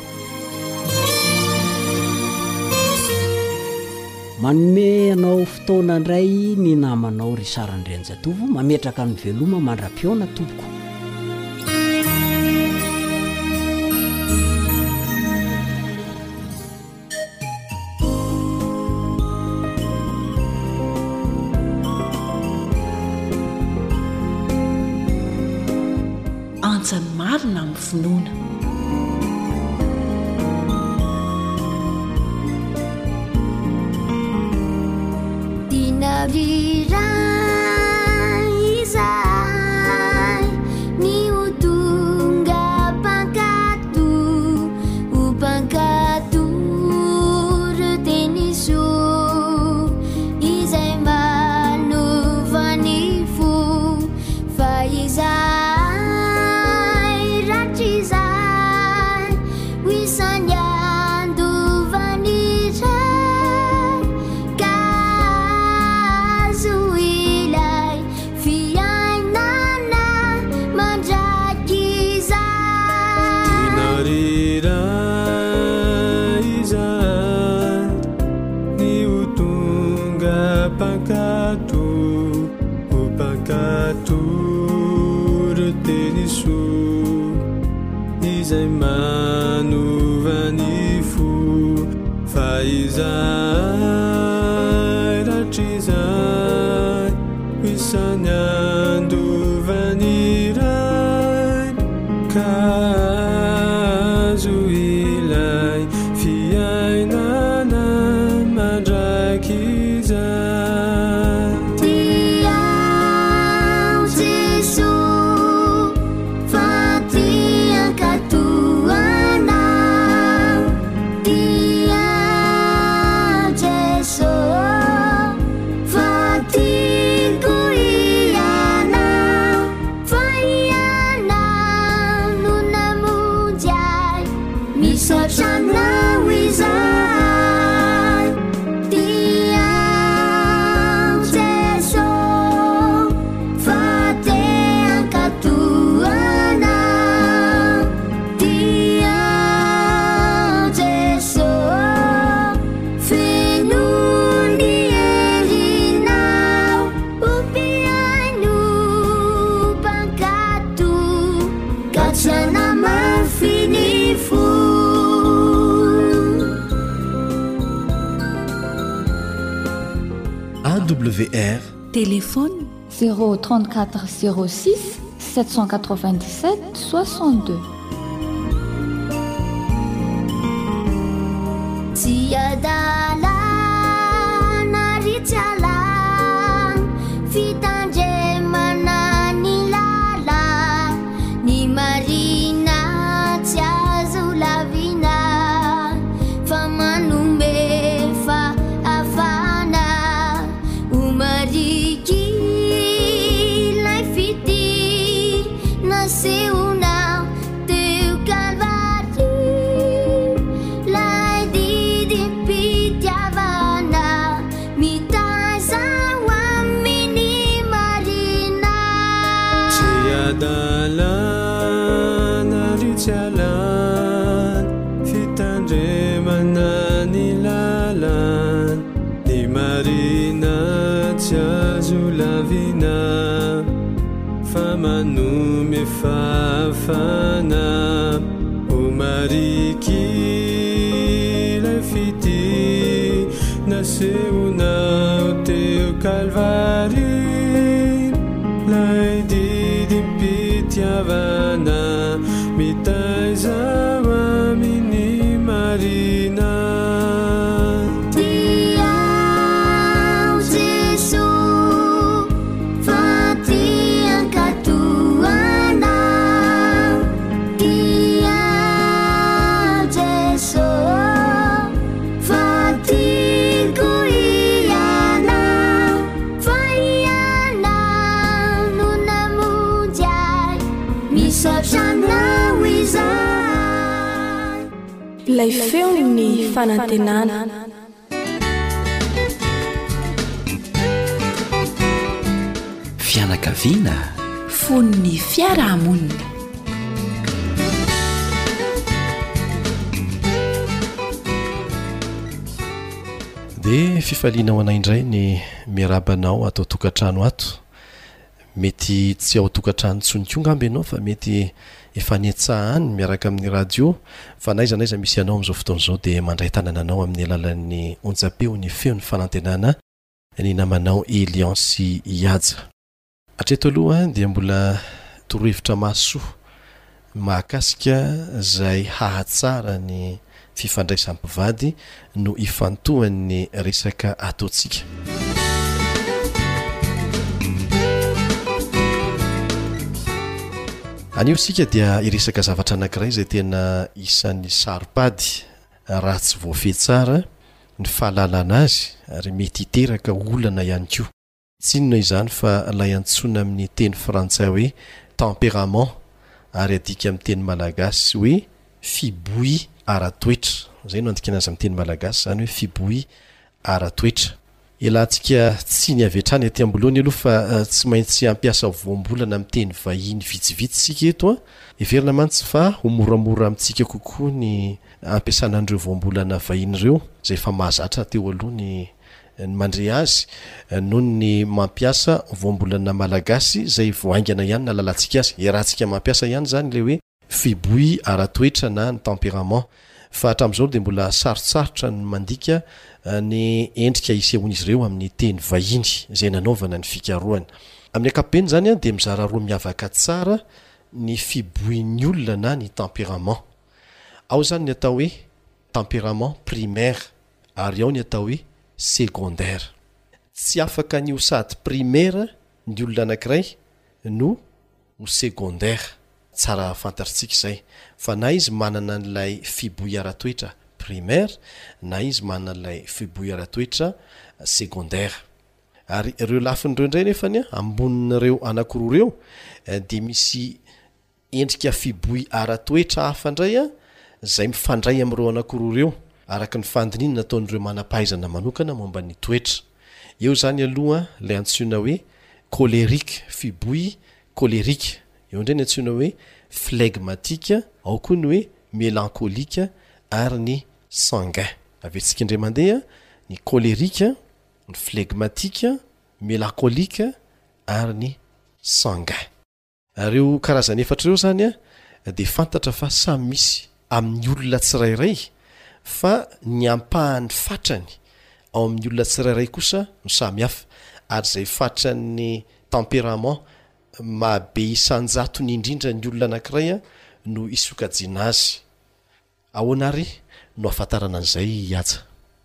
manome anao fotoana indray ny namanao ry sarandrenjatovo mametraka ny veloma mandra-piona tompoko antsany marina amin'ny finoana dinavira izay ny utunga pankato upankato reteniso izay manovany fo fa izay izay manovany fo fa izay ratrizay isany andovany ray ka azo ilay fiainana mandraky izay tiao Jesosy fatiankatoanao tiao Jesosy fatiko ianao fa ianao no namonjy ahy misaotra anao izay tiao Jesosy fatiankatoanao tiao Jesosy fenony erinao umpiaino pankato ka tsy anamafiny fo A W R téléphone zéro trente-quatre zéro six sept cent quatre-vingt-dix-sept soixante-deux. Tiadala naritiala fitandremana ny lala ny marina tsy azo lavina fa manome fa afana omarikina naseona teo kalvari lay didim-pitiavana mitazao amin'ny marina tsy adalana ritsyalan fitandremana ny lalan ny marina tsy azo lavina fa manome fafana o mariky lay fity naseonao teo kalvari lay didim-pitiavana mitaizao amin'ny marina Diao Jesús fatiankatoana Diao Jesús fatiko iana fa iana no namonjy ay misaotranao izay ilay feo ny fanantenana fianakaviana fon'ny fiarahamonina dia fifaliana ho anay indray ny miarabanao atao tokantrano ato mety tsy ao tokantrano tsonikongamby ianao fa mety efa nietsahany miaraka amin'ny radio fa naiza naiza misy ianao amin'izao fotoan'izao dia mandray tanana anao amin'ny alalan'ny onjapeo ny feo ny fanantenana ny namanao Eliansy Ihaja. Hatreto aloha dia mbola torohevitra mahasoa mahakasika izay hahatsara ny fifandraisam-pivady no ifantohan'ny resaka ataontsika. Anio sika dia iresaka zavatra anankiray izay tena isan'ny saropady raha tsy voafehy tsara ny fahalalana azy ary mety hiteraka olana ihany koa. Tsy inona izany fa ilay antsoina amin'ny teny frantsay hoe tempérament ary adika amin'ny teny malagasy hoe fibohy ara-toetra. Izay no andikana azy amin'ny teny malagasy zany hoe fibohy ara-toetra. Elantsika tsy ny avy hatrany aty amboloany aloha fa tsy maintsy ampiasa voambolana amin'ny teny vahiny vitsivitsy sika eto a. Everina mantsy fa ho moramora amintsika kokoa ny ampiasana an'ireo voambolana vahiny ireo izay efa mahazatra teo aloha ny ny mandre azy noho ny mampiasa voambolana malagasy izay voaingana ihany na lalantsika azy. Iarahantsika mampiasa ihany zany le hoe fibohy ara-toetra na ny tempérament. Fa hatramin'izao dia mbola sarotsarotra ny mandika ny endrika isehon'izy ireo amin'ny teny vahiny izay nanaovana ny fikarohany. Amin'ny ankapobeny zany a dia mizara roa miavaka tsara ny fibohin'ny olona na ny tempérament. Ao zany ny atao hoe tempérament primaire ary ao ny atao hoe secondaire. Tsy afaka ny ho sady primaire ny olona anankiray no ho secondaire. Tsara fantatritsika izay fa na izy manana n'ilay fibohy ara-toetra primaire na izy manana n'ilay fibohy ara-toetra secondaire. Ary ireo lafin'ireo indray nefany ambonin'ireo anankiroa ireo dia misy endrika fibohy ara-toetra hafa indray a izay mifandray amin'ireo anankiroa ireo araka ny fandiniana nataon'ireo manam-pahaizana manokana momba ny toetra. Eo zany aloha ilay antsoina hoe colérique, fibohy colérique. Eo indray ny antsoina hoe flegmatique, ao koa ny hoe mélancolique ary ny sanguin. Avetsika indray mandeha ny colérique, ny flegmatique, mélancolique ary ny sanguin. Ireo karazany efatra ireo zany a dia fantatra fa samy misy amin'ny olona tsirairay fa ny ampahany fatrany ao amin'ny olona tsirairay kosa no samy hafa ary izay fatran'ny tempérament mahabe isanjatony indrindra ny olona anankiray a no isokajiana azy. Ahoana ary no ahafantarana an'izay Ihaja?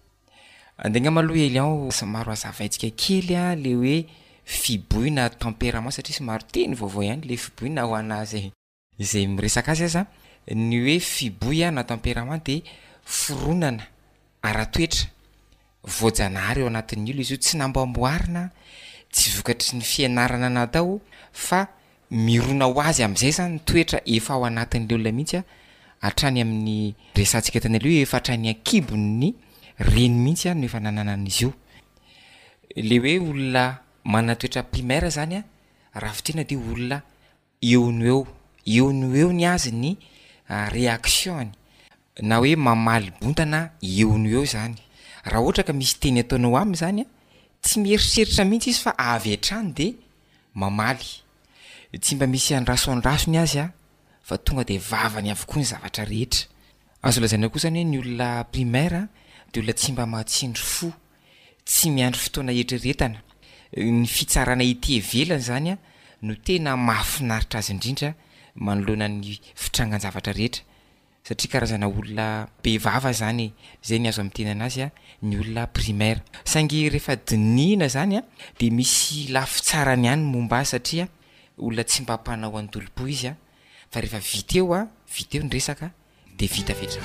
Andegna maloha Elian somaro azavaintsika kely a le hoe fibohy na tempérament satria somaro teny vaovao ihany le fibohy na ho anazy izay miresaka azy aza. Ny hoe fibohy na tempérament dia foronana ara-toetra voajanahary eo anatin'ny olo izy io tsy nambamboarina tsy vokatry ny fianarana natao fa mirona ho azy am'izay zany toetra efa ao anatin'le olona mihitsy a atrany amin'ny resantsika tany aloha efa atrany akibony reny mihitsy a no efa nananan'izy io le hoe olona manana toetra primaire zany a raha fitrina de olona eo no eo eo no eo ny azy ny réactionny na hoe mamaly bontana eo no eo zany raha ohatra ka misy teny ataonao aminy zany a tsy mieritreritra mihitsy izy fa avy hatrany de mamaly tsy mba misy andrasoandrasony azy a fa tonga de vavany avokoa ny zavatra rehetra azo lazaina koa zany hoe ny olona primaire de olona tsy mba mahatsindry fo tsy miandry fotoana etreretana ny fitsarana ity velany zany a no tena mahafinaritra azy indrindra manoloana ny fitrangan-javatra rehetra satria karazana olona be vava zany zay ny azo amin'ny tena anazy a ny olona primaire saingy rehefa dinihana zany a de misy lafitsarany ihany momba azy satria olona tsy mba mpanao andolo-po izy a fa rehefa vita eo a vita eo ny resaka de vita vetra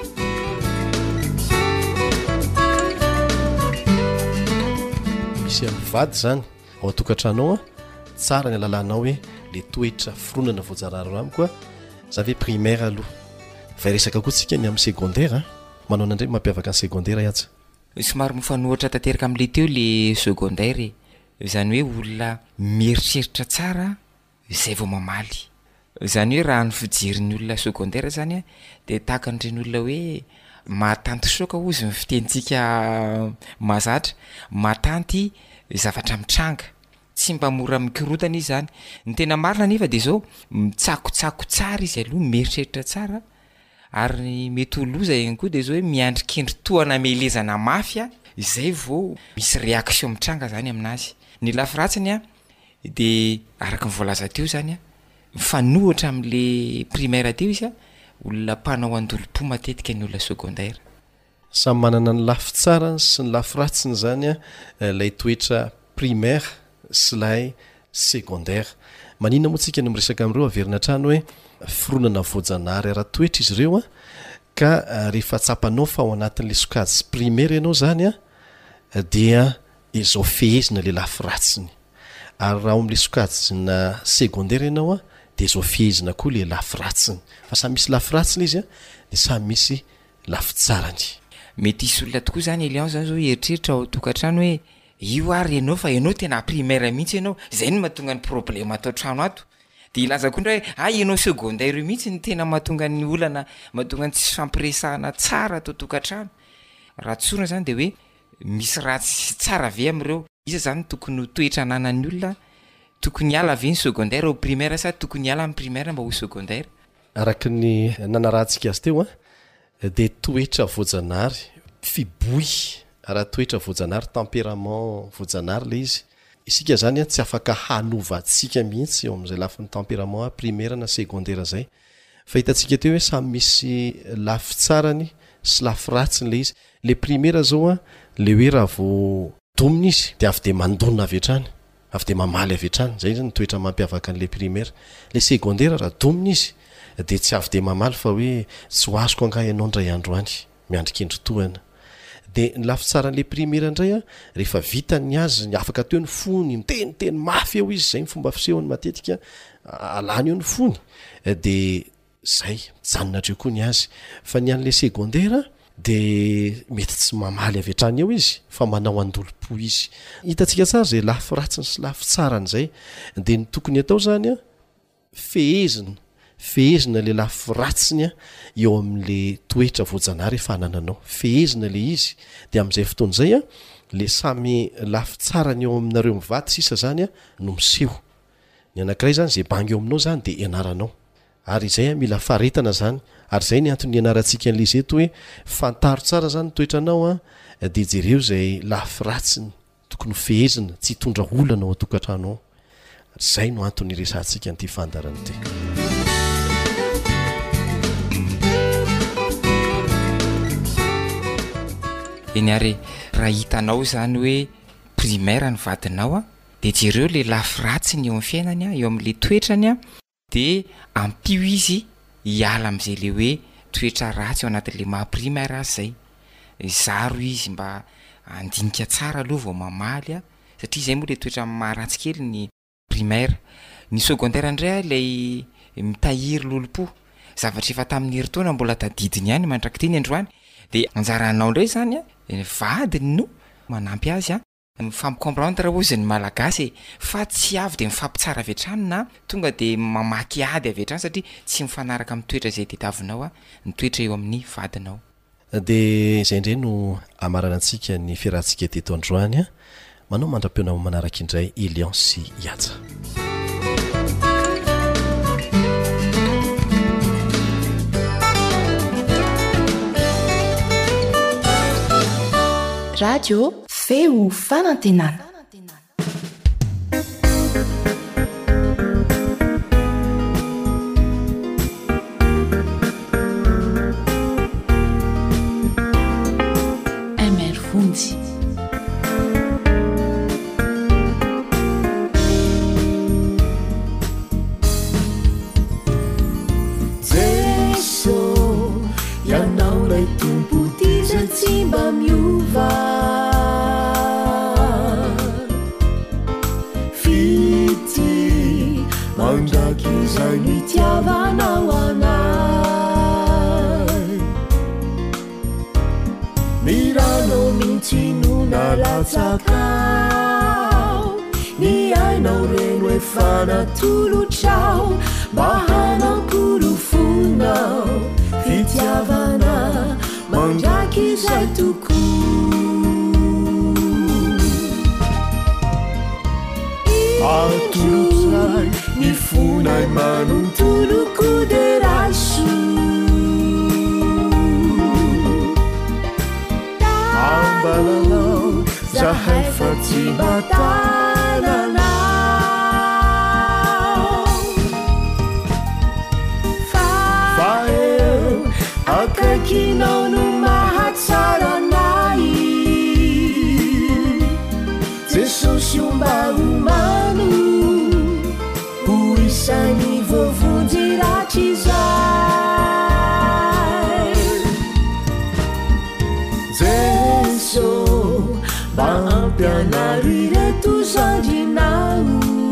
misy amin'ny vady zany ao atokantrano a tsara ny alalànao hoe le toetra fironana voajararo amiko a zavy hoe primaire aloha fa resaka koa tsika ny amin'ny secondaire manao nandray mampiavaka ny secondaire iatsa somary mifanohatra tanteraka am'le teo le secondaire zany hoe olona mieritreritra tsara zay vao mamaly zany hoe raha ny fijerin'ny olona secondaire zany a de tahaka n'ireny olona hoe mahatanty soka ozy ny fitentsika mahazatra mahatanty zavatra mitranga tsy mba mora mikirotana izy zany ny tena marina nefa de zao mitsakotsako tsara izy aloha mieritreritra tsara ary mety oloza igny koa de zao hoe miandrikendry toana melezana mafy a izay vao misy réaction mitranga zany aminazy ny lafiratsiny a de araka ny voalaza teo zany a mifanohatra am'le primaire teo izy a olona mpanao andolo-po matetika ny olona secondaire samy manana ny lafi tsara sy ny lafiratsiny zany a lay toetra primaire sy lay secondaire manina moa tsika ny miresaka am'ireo averina trano hoe fironana voajanary ara-toetra izy ireo a ka rehefa tsapanao fa ao anatin'le sokajy primaire ianao zany a dia izao fehezina le lafiratsiny ary raha ao am'le sokajy na secondaire ianao a de izao fehezina koa le lafiratsiny fa samy misy lafiratsiny izy a de samy misy lafitsarany mety isy olona tokoa zany elian zany zao eritreritra ao tokantrano hoe io ary ianao fa ianao tena primaire mihitsy ianao zay ny mahatonga ny problème atao trano ato de ilaza koa ndra hoe a ianao secondaire mihitsy ny tena mahatonga ny olana mahatonga ny tsisy fampiresahana tsara atao tokantrano raha tsorona zany de hoe misy raha tsy tsara ve am'ireo iza zany tokony ho toetra nanan'ny olona tokony ala ve ny secondaire ao primaire sa tokony ala amin'ny primaire mba ho secondaire araka ny nanarahantsika azy teo a de toetra voajanary fiboy raha toetra voajanary tempérament voajanary le izy isika zany a tsy afaka hanovantsika mihitsy eo am'izay lafin'ny tempérament primaire na secondaire zay fa hitantsika teo hoe samy misy lafitsarany sy lafiratsiny le izy le primaire zao a le hoe raha vo domina izy de avy de mandonina avy hatrany avy de mamaly avy hatrany zay zany toetra mampiavaka an'le primaire le secondaire raha domina izy de tsy avy de mamaly fa hoe tsy ho azoko anga ianao ndray andro any miandrikendry toana de ny lafitsaran'le primaire indray a rehefa vitany azy ny afaka teo ny fony miteniteny mafy eo izy zay ny fomba fisehony matetika alany eo ny fony de zay mijanonatra eo koa ny azy fa ny an'le secondaire de mety tsy mamaly avy hatrany eo izy fa manao andolo-po izy hitantsika tsara zay lafiratsiny sy lafitsarany zay de ny tokony atao zany a fehezina fehezina le lafiratsiny a eo am'le toetra voajanary efa nananao fehezina le izy de am'izay fotoana zay a le samy lafitsarany eo aminareo mivady sisa zany a no miseho ny anankiray zany zay bangy eo aminao zany de ianaranao ary izay a mila faretana zany ary zay ny antony ianarantsika an'le zeto hoe fantaro tsara zany toetranao a de jereo zay lafiratsiny tokony fehezina tsy hitondra olana ao atokantranao zay no antony resantsika n'ity fandarany ty eny ary raha hitanao zany hoe primaire ny vadinao a de jereo le lafiratsiny eo amin'ny fiainany a eo am'le toetrany a de ampio izy hiala am'izay le hoe toetra ratsy eo anatin'le maha-primaire azy zay zaro izy mba andinika tsara aloha vao mamaly a satria zay moa le toetra maharatsy kely ny primaire ny secondaire indray lay mitahiry lolopo zavatra efa tamin'ny heritaona mbola tadidiny ihany mandrakity ny androany de anjaranao ndray zany a vadiny no manampy azy a mifampikomprendre raha ozy ny malagasy fa tsy avy de mifampitsara avy hatrany na tonga de mamaky ady avy hatrany satria tsy mifanaraka amin'ny toetra zay tetavinao a ny toetra eo amin'ny vadinao de zay indray no amarana antsika ny fiarahantsika teto androany a manao mandra-peona manaraka indray Elion sy Iatsa. Radio feo fanantenana. Mr Funzi. Jeso yanao lay tompo ty zay tsy mba miova mandraky izay nitiavanao anay miranao mintsy no nalatsakao ny ainao reno efa natolotrao mba hanankorofona fitiavana mandraky izay toko atolotsay ny fonay manontoloko de raso ambalanao zahay fa tsy batananao fa eo akaikinao no mahatsaranay Jesosy omba humano puisani vovunzi ratizai Jeso bampianari reto zandinau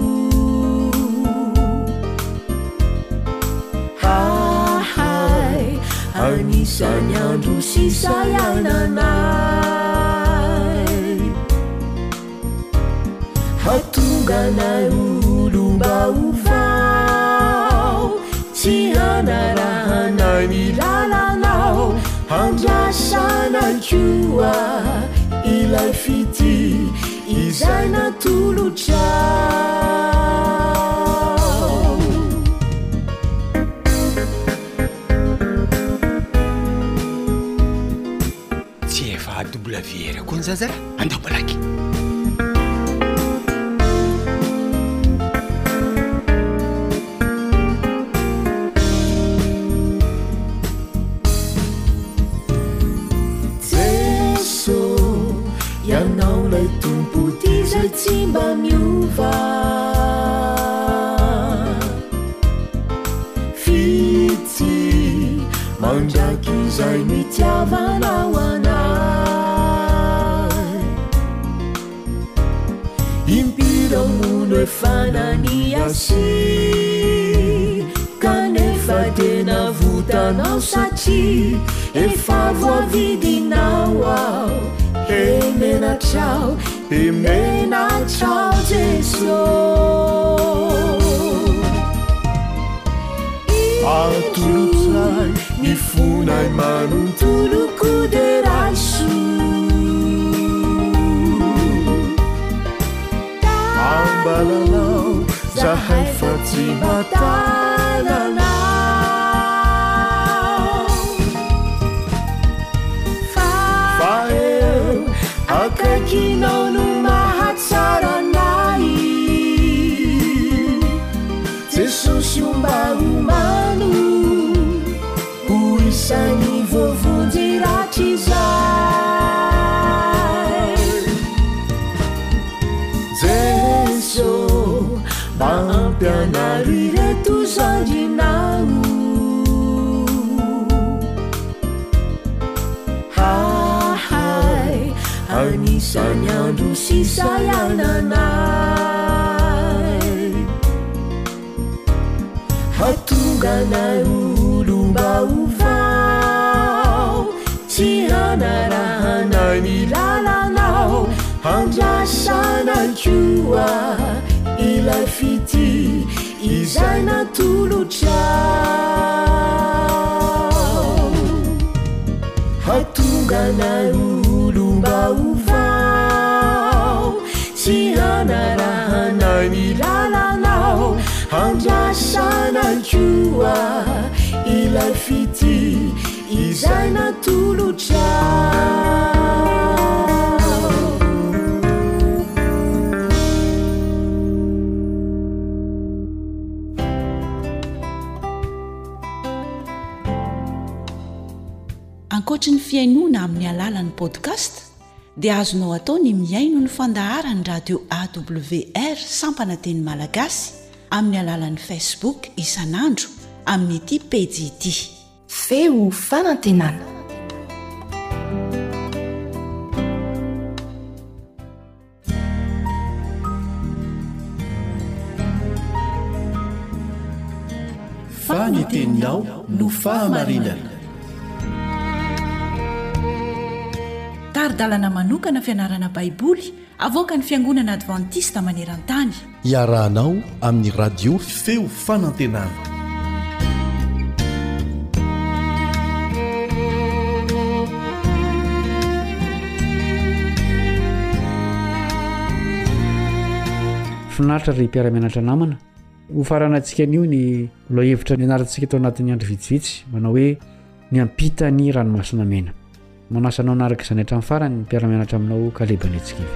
Hai anisany andro sisayananay hatunganay olomba ovao tsy hanarahanay ny lalanao handrasanay koa ilay fity izay natolotrao tsy efa W R koa ny zazara andao balaky yanao lay tompo ty zay tsy mba miova fitsy mandraky izay nitiavanao anay impiramono efa naniasy kanefa tena votanao satria efa voavidinao ao Emena ciao, emena ciao Gesù Atulutsai, mi funai manontoloko de raso Ambalanao, zahay fa tsy batananao Fa eo akaikinao no mahatsaranay Jesosy omba humano puisani vovunzi ratizai Jesu bampianari reto zandinao anisany andro sisayananay hatonganay olombaovao tsy hanarahanay ny lalanao handrasanay koa ilay fity izay natolotrao hatonganay olombaovao tsy hanarahanay ny lalanao handrasanay koa ilay fity izay natolotrao ankoatra ny fiainoana amin'ny alalan'ny podcast dia azonao atao ny miaino ny fandaharany radio awr sampana teny malagasy amin'ny alalan'ny facebook isanandro amin'ny ity pejy ity feo fanantenana fananteninao no fahamarinana taridalana manokana fianarana baiboly avoaka ny fiangonana advantista maneran-tany iarahanao amin'ny radio feo fanantenana finaritra ry mpiara-mianatra namana ho faranantsika an'io ny loahevitra ny anarantsika tao anatin'ny andro vitsivitsy manao hoe ny ampita ny ranomasina mena manasanao anaraka izany hatramin'ny farany mpiara-mianatra aminao kalebanyetsikivy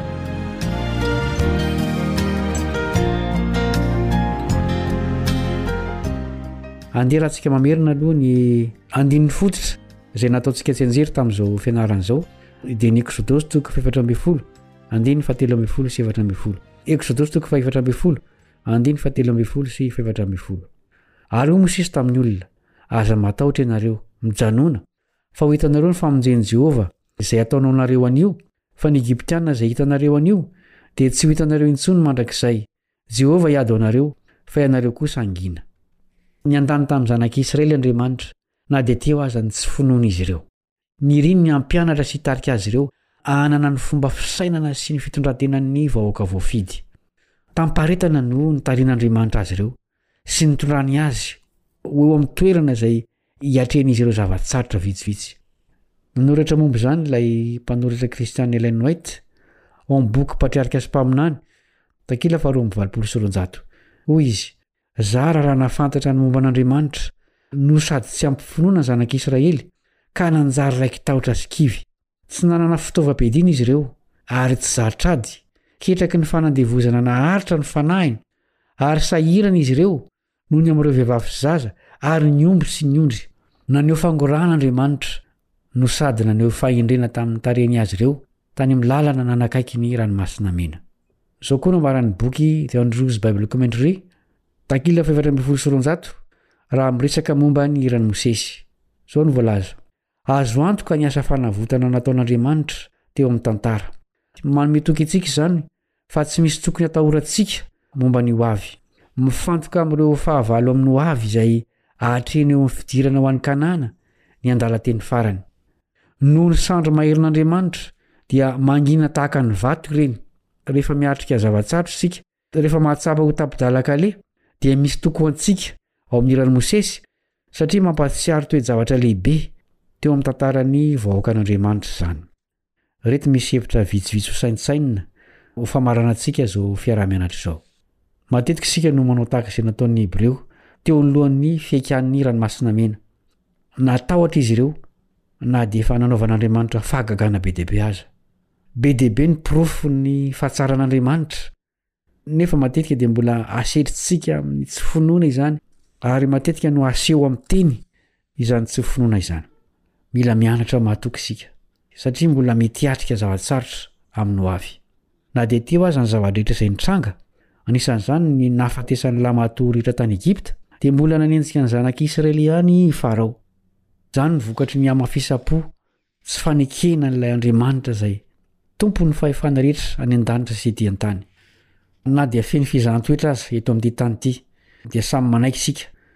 andeha rahantsika mamerina aloha ny andininy fototra izay nataontsika tsy anjery tamin'izao fianarana izao dia ny exodosy toko faefatra ambin'ny folo andiny fahatelo ambin'ny folo sy efatra ambin'ny folo exodosy toko faefatra ambin'ny folo andiny fahatelo ambin'ny folo sy faefatra ambin'ny folo ary ho mosisy tamin'ny olona aza matahotra ianareo mijanona fa ho hitanareo ny famonjen'i Jehova izay ataonao nareo anio fa ny Egiptiana izay hitanareo anio dia tsy ho hitanareo intsony mandrakizay Jehova hiady ao anareo fa ianareo kosa angina ny andany tamin'ny zanak'Israely Andriamanitra na dia teo aza ny tsy finoana izy ireo niriny ny ampianatra sy hitarika azy ireo hanana ny fomba fisainana sy ny fitondrantenan'ny vahoaka voafidy tamparetana no nitarian'Andriamanitra azy ireo sy nitondrany azy ho eo amin'ny toerana izay hiatren'izy ireo zavatsarotra vitsivitsy nanoratra momba izany ilay mpanoratra Christian Ellen White ao amin'ny boky patriarika sy mpaminany takila faharoa amby valopolo sy roanjato hoy izy zara raha nafantatra ny momba an'Andriamanitra no sady tsy ampy finoana zanak'Israely ka nanjary raiky tahotra sy kivy tsy nanana fitaovam-piadiana izy ireo ary tsy zatrady ketraky ny fanandevozana naharitra ny fanahiny ary sahirana izy ireo noho ny amin'ireo vehivavy sy zaza ary ny omby sy ny ondry naneo fangoran'Andriamanitra no sady naneo fahendrena tamin'ny tarehany azy ireo tany amin'ny lalana nanakaiky ny ranomasina mena izao koa no ambaran'ny boky The Andrews Bible Commentary takila faefatra ambin'ny folo sy roanjato raha miresaka momba ny iran'i Mosesy izao no voalaza azo antoka ny asa fanavotana nataon'Andriamanitra teo amin'ny tantara manome toky antsika izany fa tsy misy tokony atahorantsika momba ny ho avy mifantoka amin'ireo fahavalo amin'ny ho avy izay ahatreny eo amin'ny fidirana ho an'ny Kanana ny andala-teny farany noho ny sandro maherin'Andriamanitra dia mangina tahaka ny vato ireny rehefa miatrika zavatsarotra isika rehefa mahatsapa ho tapidalakale dia misy toko antsika ao amin'ny iran'i Mosesy satria mampatsiaro toe-javatra lehibe teo amin'ny tantaran'ny vahoaka an'Andriamanitra izany reto misy hevitra vitsivitsy ho saintsainina ho famarana antsika izao fiaraha-mianatra izao matetika isika no manao tahaka izay nataon'ny Hebreo teo alohan'ny fiaikan'ny ranomasina mena natahotra izy ireo na dia efa nanaovan'Andriamanitra fahagagana be dehibe aza be dehibe ny pirofo ny fahatsaran'Andriamanitra nefa matetika dia mbola asetritsika amin'ny tsy finoana izany ary matetika no aseho amin'ny teny izany tsy finoana izany mila mianatra mahatoky isika satria mbola mety atrika zavatsarotra amin'ny ho avy na dia teo aza ny zava-drehetra izay nitranga anisan'izany ny nahafatesan'ny lamatoa rehetra tany Egipta dia mbola nanenjika ny zanak'Israely ihany Farao izany ny vokatry ny amafisa-po tsy fanekena n'ilay Andriamanitra izay tompony fahefana rehetra any an-danitra sy ety an-tany na dia feny fizahan-toetra aza eto amin'ity tany ity dia samy manaiky isika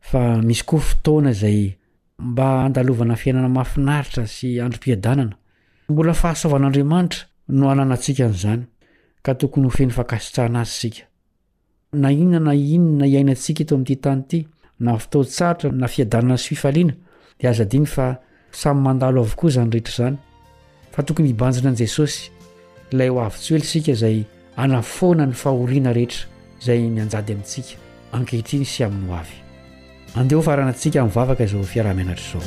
fa misy koa fotoana zay mba andalovana fiainana mahafinaritra sy androm-piadanana mbola fahasoavan'andriamanitra no ananantsika n'izany ka tokony ho feny fankasitrahana azy sika na inona na inona iainantsika eto amin'ity tany ity na fotoatsaratra na fiadanana sy fifaliana dia aza diny fa samy mandalo avokoa zany rehetra zany fa tokony hibanjina an' Jesosy ilay ho avy-tsoely sika izay anafoana ny fahoriana rehetra izay mianjady amintsika ankehitriny sy amin'ny ho avy andeha ho faranantsika mivavaka izao fiarah-mianatra izao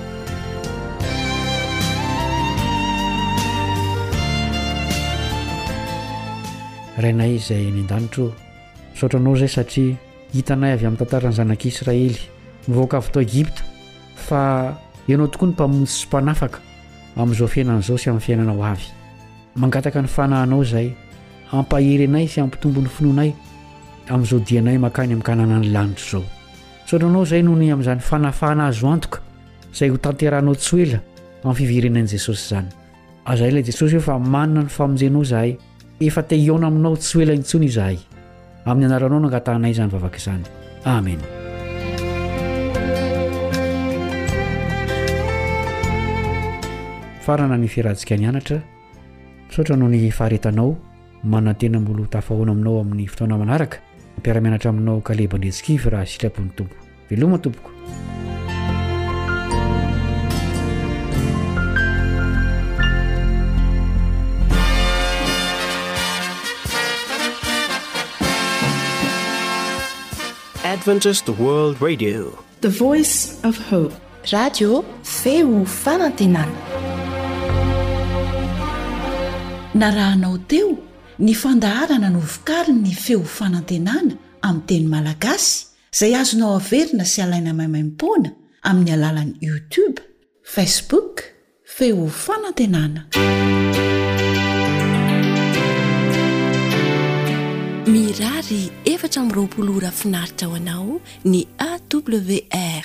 rainay izay ny an-danitro misaotranao zay satria hitanay avy amin'ny tantarany zanak'Israely mivoaka avy tao Egipta fa ianao tokoa ny mpamonjy sy mpanafaka amin'izao fiainan'izao sy amin'ny fiainana ho avy mangataka ny fanahinao zay ampahery anay sy ampitombo ny finoanay amin'izao dianay makany amin'nkanana ny lanitra izao saotranao zay noho ny amin'izany fanafahana azo antoka izay ho tanterahanao tsoela amin'ny fiverenan'i Jesosy zany azay ilay Jesosy hoe fa manana ny famonjenao zahay efa te hiaona aminao tsoela intsony izahay amin'ny anaranao no angatahanay izany vavaka izany amen farana ny fiarahantsika nianatra misaotra noho ny faharetanao manantena mbolo tafahoana aminao amin'ny fotoana manaraka mpiara-mianatra aminao Kaleba Ndretsikivy raha sitrapon'ny tompo veloma tompoko Adventist World Radio, the voice of hope. Radio feo fanantenana. Narahanao teo ny fandaharana no vokariny ny feo fanantenana amin'ny teny malagasy izay azonao averina sy alaina maimaim-poana amin'ny alalan'ny YouTube, Facebook, feo fanantenana. Mirary efatra amby roapolo ora finaritra ho anao ny A W R